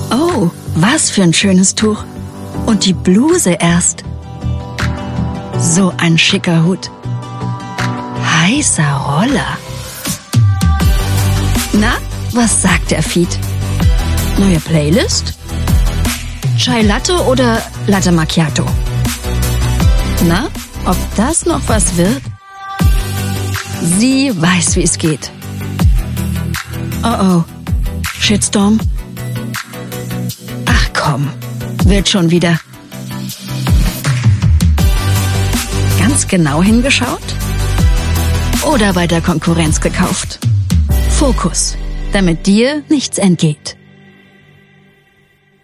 Oh, was für ein schönes Tuch. Und die Bluse erst. So ein schicker Hut. Heißer Roller. Na, was sagt der Feed? Neue Playlist? Chai Latte oder Latte Macchiato? Na, ob das noch was wird? Sie weiß, wie es geht. Oh, Shitstorm? Ach komm, wird schon wieder. Ganz genau hingeschaut? Oder bei der Konkurrenz gekauft? Fokus, damit dir nichts entgeht.